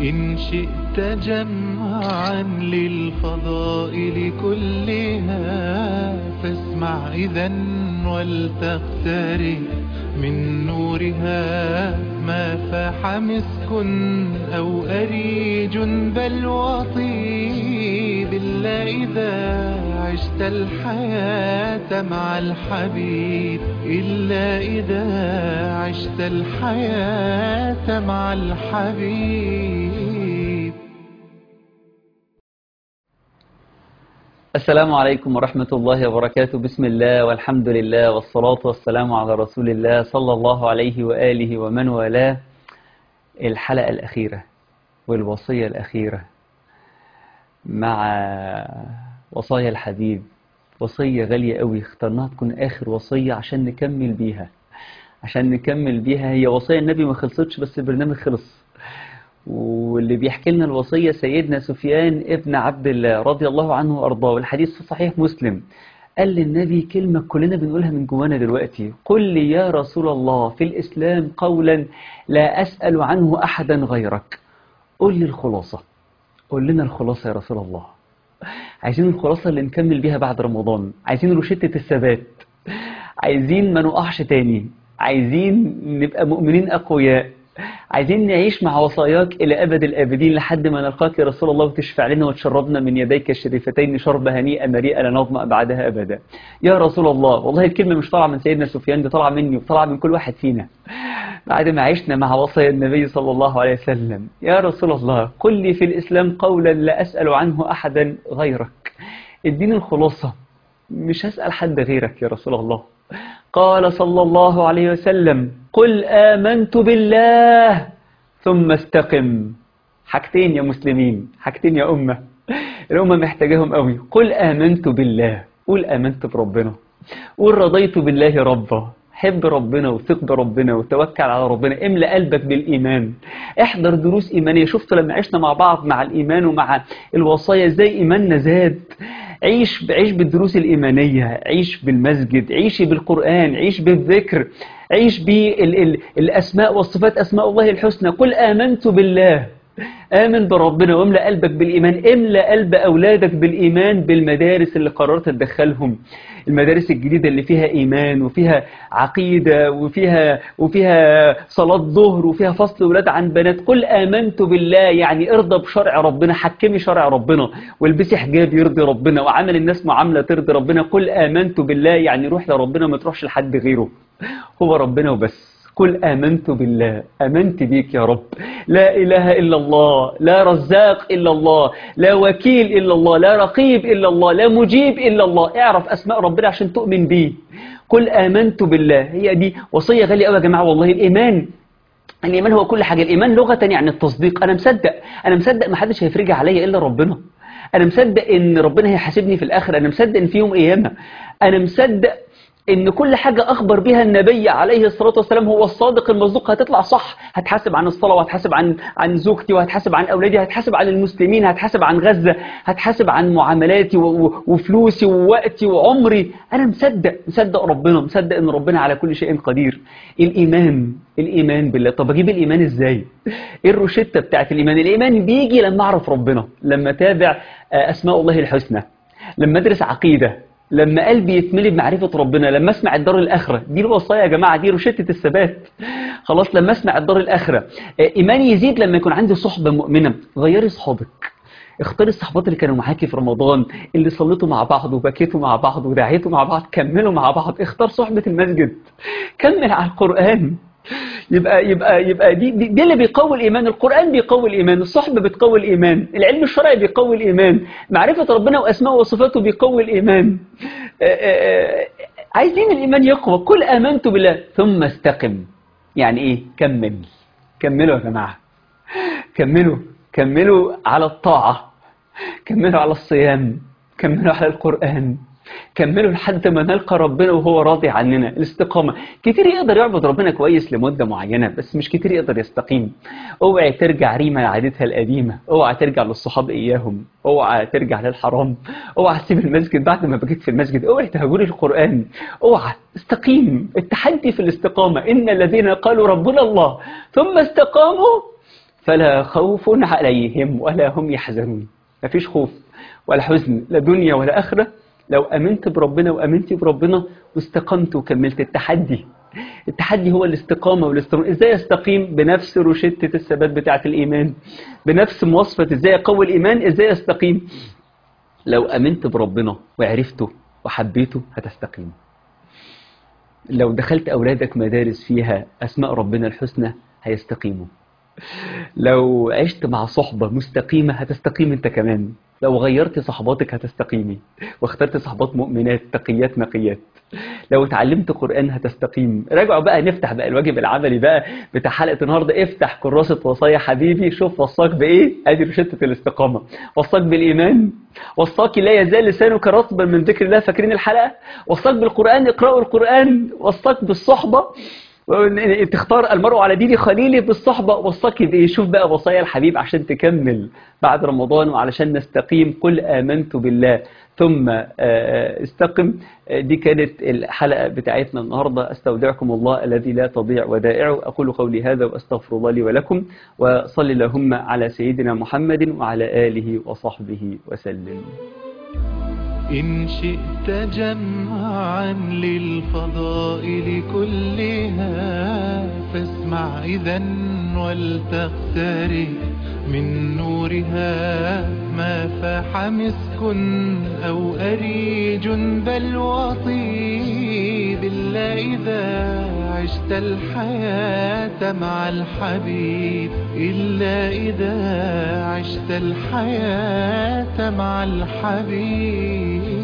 إن شئت جمعا للفضائل كلها فاسمع إذن ولتقترب من نورها ما فاح مسك أو أريج بل وطيب إلا إذا عشت الحياة مع الحبيب إلا إذا عشت الحياة مع الحبيب. السلام عليكم ورحمة الله وبركاته. بسم الله والحمد لله والصلاة والسلام على رسول الله صلى الله عليه وآله ومن والاه. الحلقة الأخيرة والوصية الأخيرة مع وصايا الحبيب، وصية غالية قوي اخترناها تكون آخر وصية عشان نكمل بيها. هي وصية النبي ما خلصتش بس البرنامج خلص، واللي بيحكي لنا الوصية سيدنا سفيان ابن عبد الله رضي الله عنه وأرضاه، والحديث في صحيح مسلم. قال للنبي كلمة كلنا بنقولها من جوانا دلوقتي: قل لي يا رسول الله في الإسلام قولا لا أسأل عنه أحدا غيرك. قل لي الخلاصة، قل لنا الخلاصة يا رسول الله. عايزين الخلاصة اللي نكمل بيها بعد رمضان، عايزين روشتة الثبات، عايزين ما نقعش تاني، عايزين نبقى مؤمنين أقوياء، عايزين نعيش مع وصاياك إلى أبد الآبدين لحد ما نلقاك يا رسول الله وتشفع لنا وتشربنا من يديك الشريفتين شرب هنيئة مريئة لا نظمأ بعدها أبدا. يا رسول الله، والله الكلمة مش طالعة من سيدنا سفيان، دي طالعة مني وطالعة من كل واحد فينا بعد ما عشنا مع وصايا النبي صلى الله عليه وسلم. يا رسول الله، قل لي في الإسلام قولا لا أسأل عنه أحدا غيرك. اديني الخلاصة، مش هسأل حد غيرك يا رسول الله. قال صلى الله عليه وسلم: قل آمنت بالله ثم استقم. حاجتين يا مسلمين، حاجتين يا أمة، الأمة محتاجاهم قوي. قل آمنت بالله، قول آمنت بربنا، قول رضيت بالله ربا. حب ربنا وثق بربنا وتوكل على ربنا، املأ قلبك بالإيمان، احضر دروس إيمانية. شفتوا لما عشنا مع بعض مع الإيمان ومع الوصايا ازاي إيماننا زاد. عيش بالدروس الإيمانية، عيش بالمسجد، عيش بالقرآن، عيش بالذكر، عيش بالأسماء والصفات، أسماء الله الحسنى. قل آمنت بالله، آمن بربنا واملأ قلبك بالإيمان. املأ قلب أولادك بالإيمان بالمدارس اللي قررت تدخلهم، المدارس الجديدة اللي فيها إيمان وفيها عقيدة وفيها صلاة ظهر وفيها فصل ولاد عن بنات. قل آمنت بالله يعني ارضى بشرع ربنا، حكمي شرع ربنا، والبسي حجاب يرضي ربنا، وعمل الناس معاملة ترضي ربنا. قل آمنت بالله يعني روح لربنا، ما تروحش لحد غيره، هو ربنا وبس. قل آمنت بالله، آمنت بيك يا رب، لا إله إلا الله، لا رزاق إلا الله، لا وكيل إلا الله، لا رقيب إلا الله، لا مجيب إلا الله. اعرف أسماء ربنا عشان تؤمن بيه. قل آمنت بالله، هي دي وصية غالية قوي يا جماعة. والله الإيمان هو كل حاجة. الإيمان لغة يعني التصديق. أنا مصدق ما حدش هيفرجها عليا إلا ربنا. أنا مصدق إن ربنا هيحاسبني في الآخرة. أنا مصدق إن في يوم قيامة. أنا مصدق إن كل حاجة أخبر بها النبي عليه الصلاة والسلام هو الصادق المصدوق هتطلع صح. هتحاسب عن الصلاة، وهتحاسب عن زوجتي، وهتحاسب عن أولادي، هتحاسب عن المسلمين، هتحاسب عن غزة، هتحاسب عن معاملاتي وفلوسي ووقتي وعمري. أنا مصدق ربنا، مصدق إن ربنا على كل شيء قدير. الإيمان بالله. طب أجيب الإيمان إزاي؟ إيه الروشتة بتاعت الإيمان؟ الإيمان بيجي لما أعرف ربنا، لما أتابع أسماء الله الحسنى، لما أدرس عقيدة، لما قلبي يتملي بمعرفة ربنا، لما اسمع الدار الآخرة. دي الوصايا يا جماعة، دي روشتة الثبات. خلاص، لما اسمع الدار الآخرة. إيماني يزيد لما يكون عندي صحبة مؤمنة. غيري صحابك، اختاري الصحبات اللي كانوا معاكي في رمضان، اللي صليتوا مع بعض وبكيتوا مع بعض ودعيتوا مع بعض، كملوا مع بعض. اختار صحبة المسجد، كمل على القرآن. يبقى دي اللي بيقوي الإيمان. القرآن بيقوي الإيمان، الصحبة بتقوي الإيمان، العلم الشرعي بيقوي الإيمان، معرفة ربنا وأسماءه وصفاته بيقوي الإيمان. عايزين الإيمان يقوى. قل آمنت بالله ثم استقم. يعني إيه؟ كملوا يا جماعة، كملوا على الطاعة، كملوا على الصيام، كملوا على القرآن، كملوا لحد ما نلقى ربنا وهو راضي عننا. الاستقامة. كتير يقدر يعبد ربنا كويس لمدة معينة، بس مش كتير يقدر يستقيم. اوعي ترجع ريما لعادتها القديمة، اوعي ترجع للصحاب اياهم، اوعي ترجع للحرام، اوعي تسيب المسجد بعد ما بقيت في المسجد، اوعي تهجري القرآن، اوعي. استقيم. التحدي في الاستقامة. ان الذين قالوا ربنا الله ثم استقاموا فلا خوف عليهم ولا هم يحزنون. مفيش خوف ولا حزن، لا دنيا ولا آخرة، لو أمنت بربنا وأمنتي بربنا واستقمت وكملت التحدي. التحدي هو الاستقامة والاستقامة. إزاي أستقيم؟ بنفس روشتة الثبات بتاعة الإيمان، بنفس مواصفة إزاي أقوي الإيمان، إزاي أستقيم. لو أمنت بربنا وعرفته وحبيته هتستقيم. لو دخلت أولادك مدارس فيها أسماء ربنا الحسنى هيستقيموا. لو عشت مع صحبة مستقيمة هتستقيم انت كمان. لو غيرت صحباتك هتستقيمي واخترت صحبات مؤمنات تقيات نقيات. لو اتعلمت قرآن هتستقيم. راجعوا بقى، نفتح بقى الواجب العملي بقى بتاع حلقة النهاردة. افتح كراسة وصايا حبيبي، شوف وصاك بايه. ادي روشتة الاستقامة. وصاك بالإيمان، وصاك لا يزال لسانك رطبا من ذكر الله، فاكرين الحلقة؟ وصاك بالقرآن، اقرأوا القرآن. وصاك بالصحبة، تختار المرء على دين خليله بالصحبة. وصاك بايه؟ شوف بقى وصايا الحبيب عشان تكمل بعد رمضان وعلشان نستقيم. قل آمنت بالله ثم استقم. دي كانت الحلقة بتاعتنا النهاردة. استودعكم الله الذي لا تضيع ودائعه. أقول قولي هذا وأستغفر الله لي ولكم، وصل اللهم على سيدنا محمد وعلى آله وصحبه وسلم. إن شئت جمعا للفضائل كلها فاسمع إذن ولتقترب من نورها ما فاح مسك أو أريج بل وطيب. إلا إذا عشت الحياة مع الحبيب، إلا إذا عشت الحياة مع الحبيب.